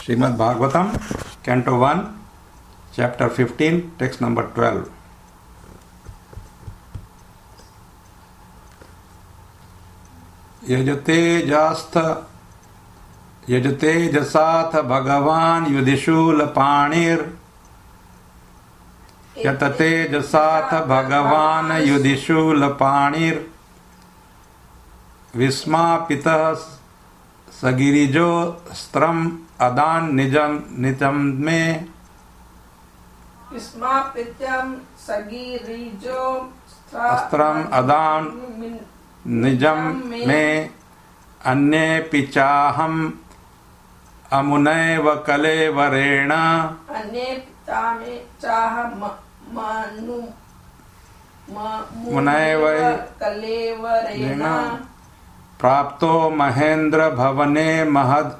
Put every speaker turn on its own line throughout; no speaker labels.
Srimad Bhagavatam, Canto 1, Chapter 15, Text number 12. Yajate jasath Bhagavan Yudhishul Panir. Yatate jasath Bhagavan Yudhishul Panir. Visma pitah sagirijo stram adan nijam me.
Visma pitam sagirijo
stram adan nijam me. Anye pichaham amunaiva kalevarena.
Anye pitame chaha manu
munaiva
kalevarena.
Prapto Mahendra Bhavane Mahad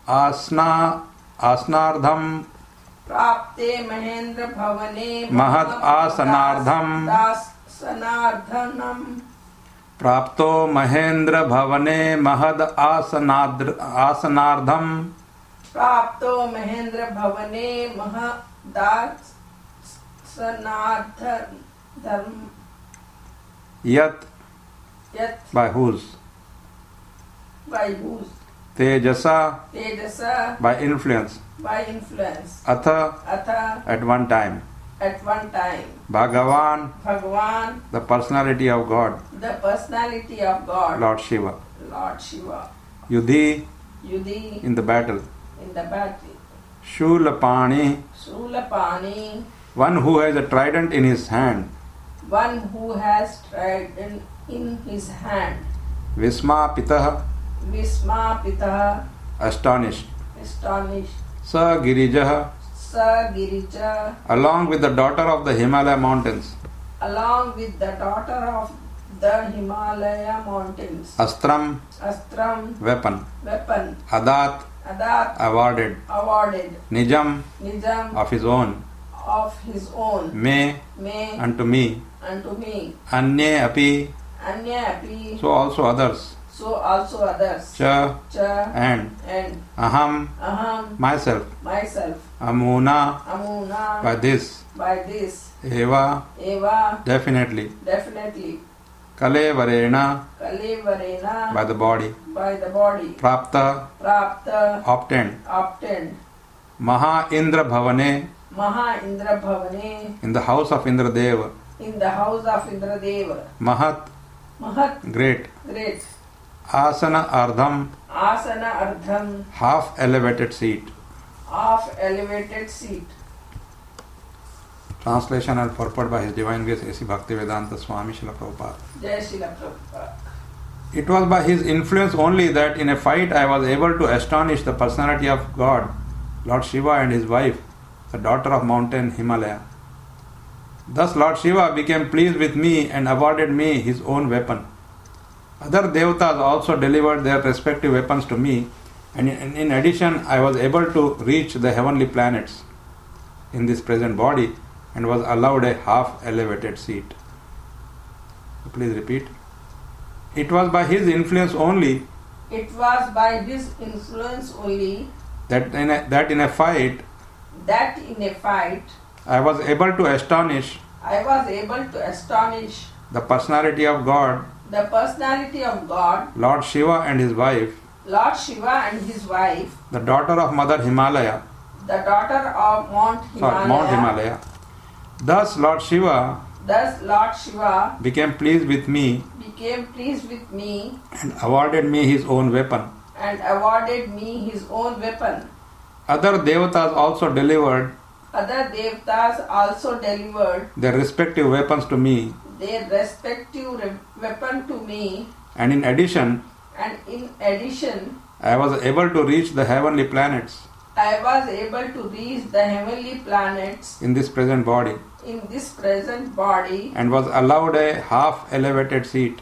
Asnardham.
Prapte Mahendra Bhavane
Mahad Asanardham.
Sanardhanam.
Prapto Mahendra Bhavane Mahad Asanardham.
Prapto Mahendra Bhavane Mahad Sanardhanam.
Yat.
Yat.
By whose?
By whose?
Tejasa.
Tejasa.
By influence.
By influence.
Atha.
Atha.
At one time.
At one time.
Bhagavan.
Bhagavan.
The personality of God.
The personality of God.
Lord Shiva.
Lord Shiva.
Yudhi.
Yudhi.
In the battle.
In the battle.
Shulapani.
Shulapani.
One who has a trident in his hand.
One who has trident in his hand.
Visma pitah.
Visma pitah.
Astonished.
Astonished.
Sa Girijah.
Sa Girija.
Along with the daughter of the Himalaya mountains.
Along with the daughter of the Himalaya mountains.
Astram.
Astram.
Weapon.
Weapon.
Adat.
Adat.
Awarded.
Awarded.
Nijam.
Nijam.
Of his own.
Of his own.
Me.
May.
Unto me.
Unto me.
Anye api.
Anya api.
So also others.
So also others.
Cha.
Cha.
And.
Aham.
Myself.
Myself.
Amuna.
Amuna.
By this.
By this.
Eva.
Eva.
Definitely.
Definitely.
Kalevarena.
Kalevarena.
By the body.
By the body.
Prapta.
Prapta.
Obtained.
Obtained.
Maha Indra Bhavane.
Maha Indra Bhavane.
In the house of Indradeva.
In the house of Indradeva.
Mahat.
Mahat.
Great.
Great.
Asana Ardham.
Asana Ardham.
Half elevated seat.
Of elevated seat.
Translation and purport by His Divine Grace A.C. Bhaktivedanta Swami Srila Prabhupada.
Jai Srila Prabhupada.
It was by His influence only that in a fight I was able to astonish the personality of God, Lord Shiva and his wife, the daughter of mountain Himalaya. Thus Lord Shiva became pleased with me and awarded me his own weapon. Other devatas also delivered their respective weapons to me, and in addition I was able to reach the heavenly planets in this present body and was allowed a half elevated seat. Please repeat. It was by his influence only.
It was by his influence only
That in a fight I was able to astonish the personality of God, Lord Shiva and his wife, the daughter of Mother Himalaya,
Mount
Himalaya. Thus Lord Shiva became pleased with me and awarded me his own weapon. Other devatas also delivered their respective weapons to me, and in addition I was able to reach the heavenly planets in this present body and was allowed a half elevated seat.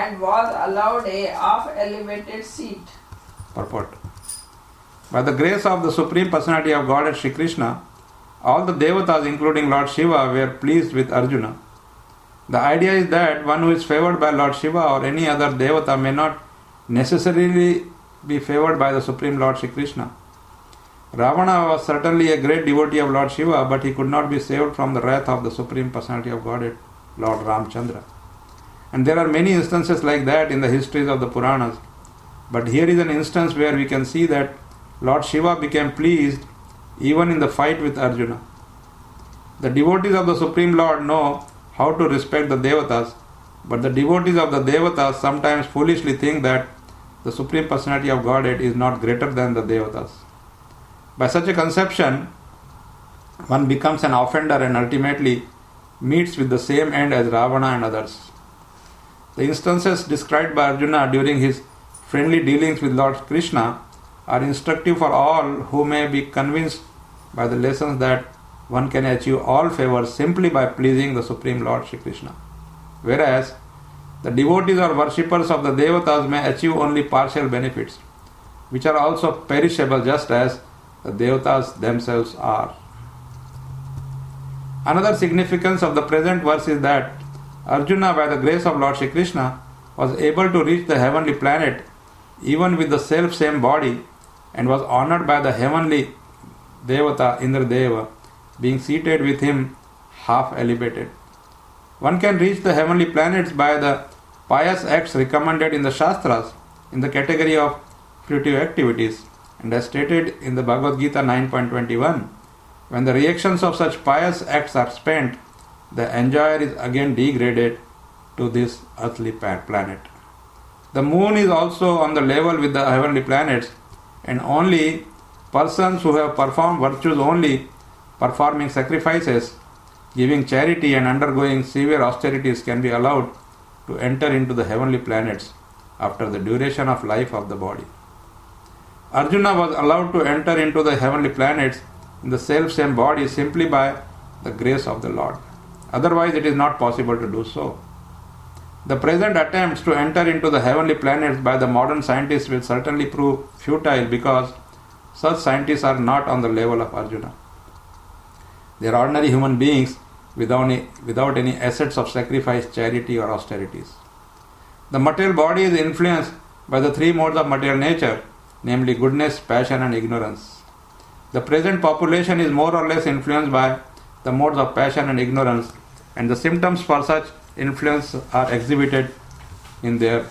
Purport. By the grace of the Supreme Personality of Godhead Shri Krishna, all the devatas including Lord Shiva were pleased with Arjuna. The idea is that one who is favored by Lord Shiva or any other devata may not necessarily be favored by the Supreme Lord Shri Krishna. Ravana was certainly a great devotee of Lord Shiva, but he could not be saved from the wrath of the Supreme Personality of Godhead, Lord Ramchandra. And there are many instances like that in the histories of the Puranas. But here is an instance where we can see that Lord Shiva became pleased even in the fight with Arjuna. The devotees of the Supreme Lord know how to respect the Devatas, but the devotees of the Devatas sometimes foolishly think that the Supreme Personality of Godhead is not greater than the Devatas. By such a conception, one becomes an offender and ultimately meets with the same end as Ravana and others. The instances described by Arjuna during his friendly dealings with Lord Krishna are instructive for all who may be convinced by the lessons that one can achieve all favors simply by pleasing the Supreme Lord Shri Krishna. Whereas the devotees or worshippers of the Devatas may achieve only partial benefits, which are also perishable just as the Devatas themselves are. Another significance of the present verse is that Arjuna, by the grace of Lord Shri Krishna, was able to reach the heavenly planet even with the self-same body and was honored by the heavenly Devata Indradeva, being seated with him half elevated. One can reach the heavenly planets by the pious acts recommended in the Shastras in the category of fruitive activities, and as stated in the Bhagavad Gita 9.21, when the reactions of such pious acts are spent, the enjoyer is again degraded to this earthly planet. The moon is also on the level with the heavenly planets, and only persons who have performed virtues only, performing sacrifices, giving charity and undergoing severe austerities can be allowed to enter into the heavenly planets after the duration of life of the body. Arjuna was allowed to enter into the heavenly planets in the self-same body simply by the grace of the Lord. Otherwise, it is not possible to do so. The present attempts to enter into the heavenly planets by the modern scientists will certainly prove futile because such scientists are not on the level of Arjuna. They are ordinary human beings without any assets of sacrifice, charity or austerities. The material body is influenced by the three modes of material nature, namely goodness, passion and ignorance. The present population is more or less influenced by the modes of passion and ignorance, and the symptoms for such influence are exhibited in their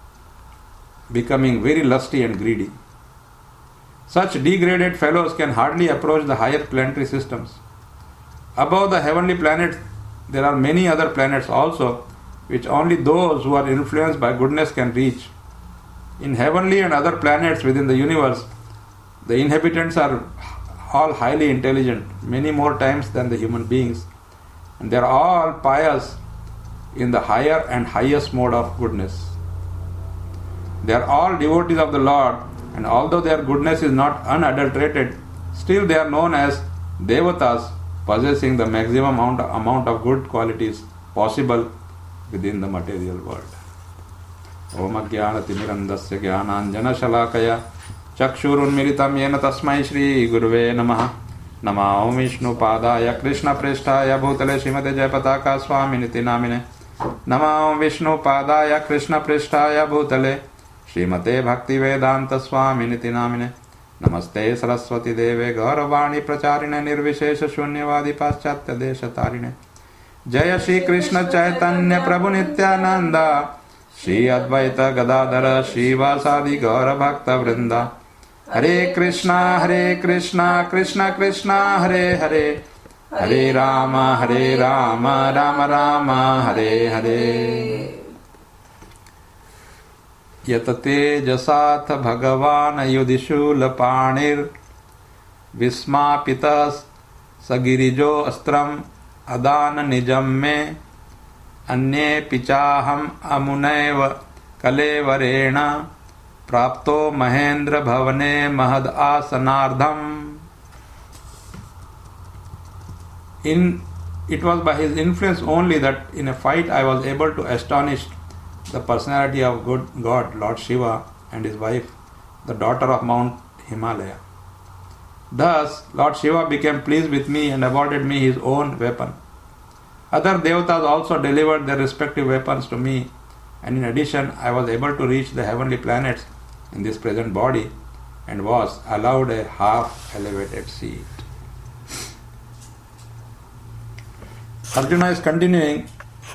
becoming very lusty and greedy. Such degraded fellows can hardly approach the higher planetary systems. Above the heavenly planets, there are many other planets also, which only those who are influenced by goodness can reach. In heavenly and other planets within the universe, the inhabitants are all highly intelligent, many more times than the human beings, and they are all pious in the higher and highest mode of goodness. They are all devotees of the Lord, and although their goodness is not unadulterated, still they are known as Devatas, possessing the maximum amount of good qualities possible within the material world. Om Ajnana-timirandasya Jnananjana-shalakaya Chakshurunmilitam Yena Tasmai Shri Guruve Namaha Namo Vishnu Padaya Krishna Presthaya Bhutale Srimate Jayapataka Swaminiti Namine Namo Vishnu Padaya Krishna Presthaya Bhutale Srimate Bhakti Vedanta Swaminiti Namine Namaste Saraswati Deve Gauravani Pracharine Nirvishesha Shunyavadi Paschatya Desha Tarine Jaya Shri Krishna Chaitanya Prabhu Nityananda Shri Advaita Gadadhara Shivasadi Gaura Bhakta Vrinda Hare Krishna Krishna Krishna Hare Hare Hare Rama Rama Rama Hare Hare Yatate Jasath Bhagavan Yudhishula Panir Vismapitas Sagirijo Astram Adana Nijam Me Anye Pichaham Amunaiva Kalevarena Prapto Mahendra Bhavane Mahad Asanardham. It was by his influence only that in a fight I was able to astonish the personality of God, Lord Shiva, and his wife, the daughter of Mount Himalaya. Thus, Lord Shiva became pleased with me and awarded me his own weapon. Other devatas also delivered their respective weapons to me, and in addition, I was able to reach the heavenly planets in this present body, and was allowed a half-elevated seat. Arjuna is continuing,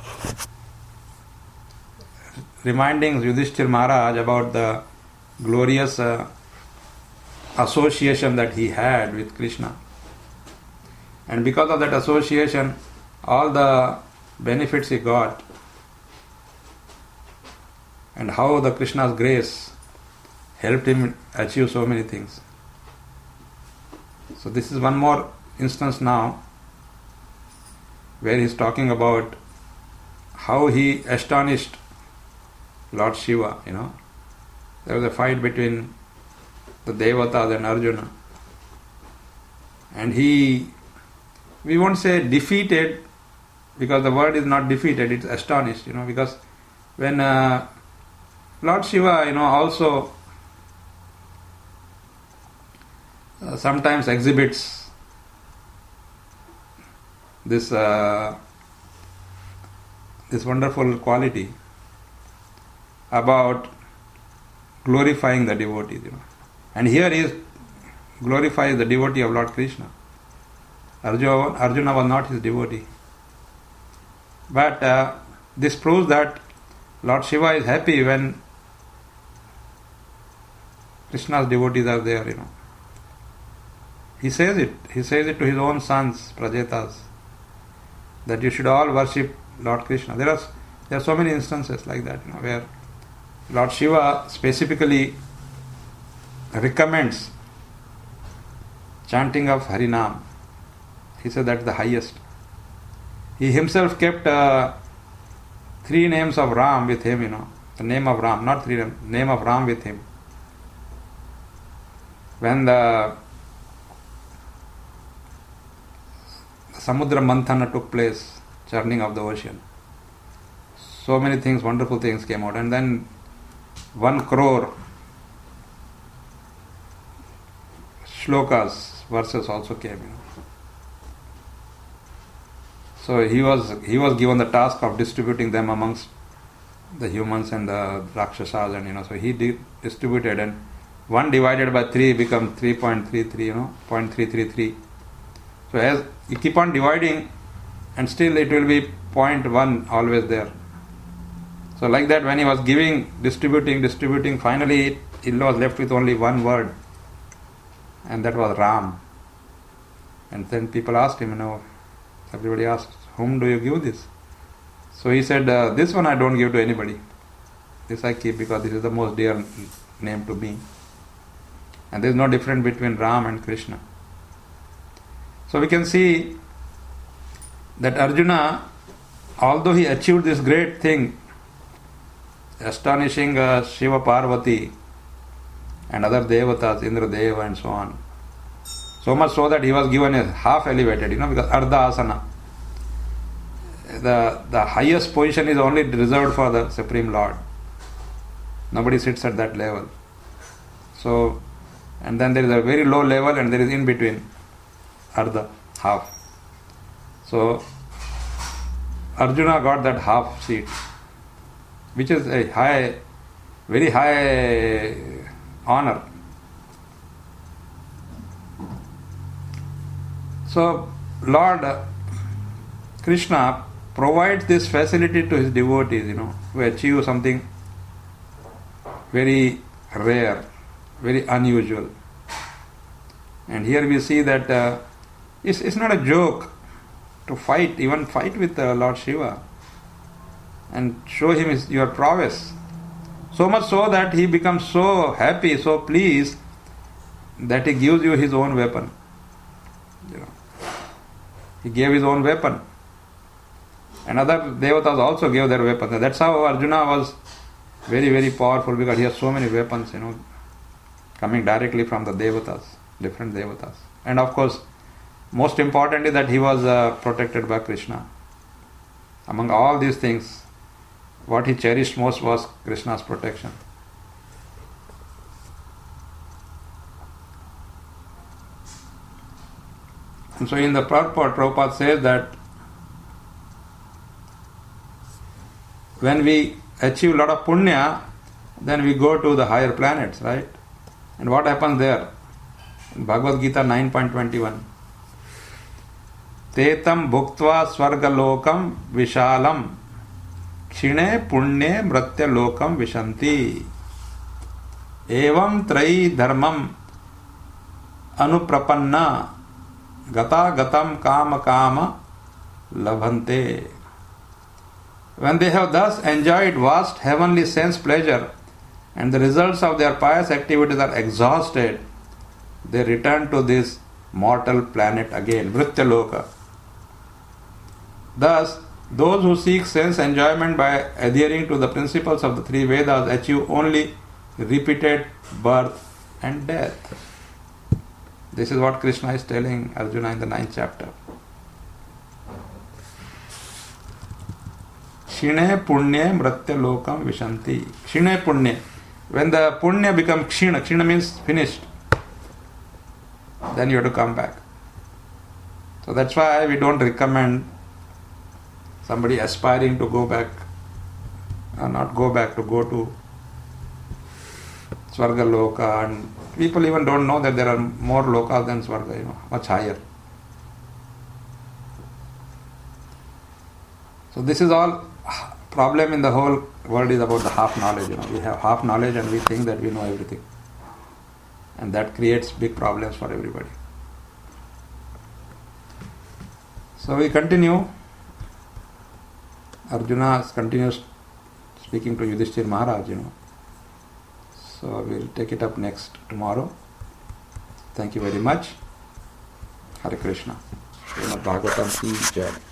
reminding Yudhishthira Maharaj about the glorious association that he had with Krishna. And because of that association, all the benefits he got, and how the Krishna's grace helped him achieve so many things. So this is one more instance now where he is talking about how he astonished Lord Shiva, There was a fight between the Devatas and Arjuna. And we won't say defeated, because the word is not defeated, it's astonished, because when Lord Shiva, also sometimes exhibits this wonderful quality about glorifying the devotees, And here he glorifies the devotee of Lord Krishna. Arjuna was not his devotee. But this proves that Lord Shiva is happy when Krishna's devotees are there, He says it. He says it to his own sons, Prajetas, that you should all worship Lord Krishna. There are so many instances like that, where Lord Shiva specifically recommends chanting of Harinam. He said that's the highest. He himself kept 3 names of Ram with him, the name of Ram, not 3 names, name of Ram with him. When the Samudra Manthana took place, churning of the ocean, so many things, wonderful things came out, and then 1 crore shlokas, verses also came, So he was given the task of distributing them amongst the humans and the Rakshasas, and so he distributed, and 1 divided by 3 become 3.33, 0.333. So as you keep on dividing, and still it will be 0.1 always there. So like that, when he was distributing, finally he was left with only 1 word, and that was Ram. And then people asked him, everybody asked, whom do you give this? So he said, this one I don't give to anybody. This I keep because this is the most dear name to me. And there is no difference between Ram and Krishna. So we can see that Arjuna, although he achieved this great thing, astonishing Shiva Parvati and other devatas, Indra Deva and so on, so much so that he was given a half elevated, because Ardha Asana, the highest position is only reserved for the Supreme Lord. Nobody sits at that level. So, and then there is a very low level, and there is in between, Ardha, half. So Arjuna got that half seat, which is a very high honor. So Lord Krishna provides this facility to his devotees, who achieve something very rare, very unusual. And here we see that it's not a joke to even fight with Lord Shiva and show him your prowess. So much so that he becomes so happy, so pleased, that he gives you his own weapon. He gave his own weapon. And other devatas also gave their weapons. That's how Arjuna was very, very powerful, because he has so many weapons, coming directly from the devatas, different devatas. And of course, most important is that he was protected by Krishna. Among all these things, what he cherished most was Krishna's protection. And so in the purport, Prabhupada says that when we achieve a lot of punya, then we go to the higher planets, right? And what happens there? In Bhagavad Gita 9.21. Tetam bhuktva swargalokam vishalam kshine punnye mratya lokam vishanti evam trayi dharmam anuprapanna gata gatam kama kama labhante. When they have thus enjoyed vast heavenly sense pleasure and the results of their pious activities are exhausted, they return to this mortal planet again, Vrityaloka. Thus, those who seek sense enjoyment by adhering to the principles of the three Vedas achieve only repeated birth and death. This is what Krishna is telling Arjuna in the 9th chapter. Kshine punya mratya lokam vishanti. Kshine punya. When the punya becomes kshina, kshina means finished, then you have to come back. So that's why we don't recommend somebody aspiring to go back, not go back, to go to Swarga Loka, and people even don't know that there are more lokas than Swarga, much higher. So this is all problem in the whole world is about the half knowledge. We have half knowledge and we think that we know everything. And that creates big problems for everybody. So we continue. Arjuna continues speaking to Yudhishthir Maharaj, So we'll take it up next tomorrow. Thank you very much. Hare Krishna. Srimad Bhagavatam ki Jai.